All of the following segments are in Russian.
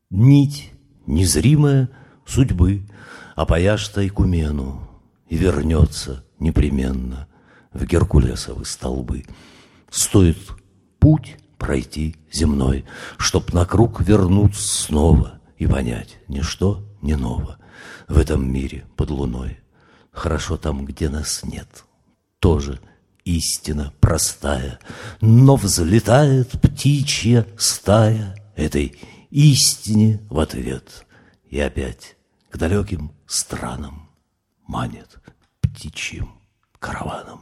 Нить незримая судьбы опояшет Айкумену и вернется непременно в Геркулесовы столбы. Стоит путь пройти земной, чтоб на круг вернуться снова и понять ничто не ново в этом мире под луной. Хорошо там, где нас нет, тоже истина простая, но взлетает птичья стая этой истине в ответ и опять к далеким странам манит птичьим караваном.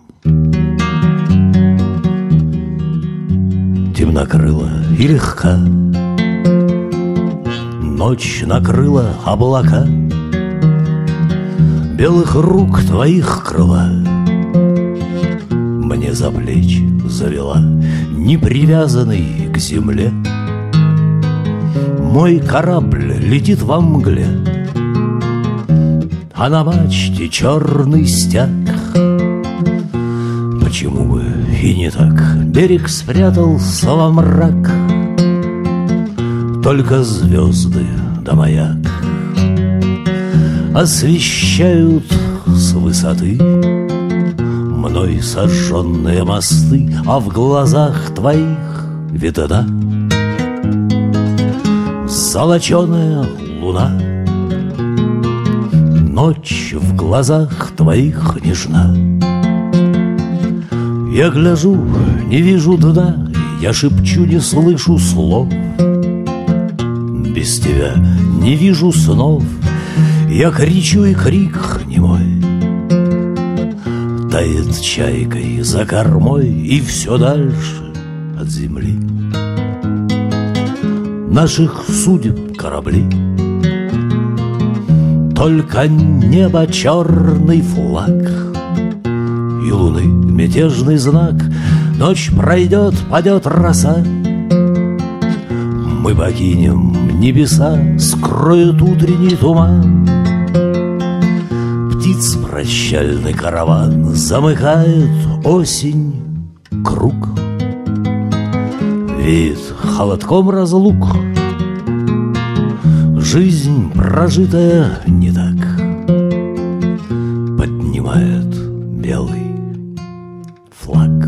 Темнокрыла и легка, ночь накрыла облака, белых рук твоих крыла мне за плечи завела, не привязанный к земле. Мой корабль летит во мгле, а на мачте черный стяг. Почему бы и не так? Берег спрятался во мрак, только звезды да маяк освещают с высоты мной сожженные мосты, а в глазах твоих видна золоченая луна. Ночь в глазах твоих нежна. Я гляжу, не вижу дна, я шепчу, не слышу слов. Без тебя не вижу снов, я кричу, и крик немой тает чайкой за кормой и все дальше от земли наших судеб корабли. Только небо черный флаг и луны мятежный знак. Ночь пройдет, падет роса, мы покинем небеса, скроет утренний туман. Птиц прощальный караван замыкает осень круг. Веет холодком разлук, жизнь прожитая не так поднимает белый флаг.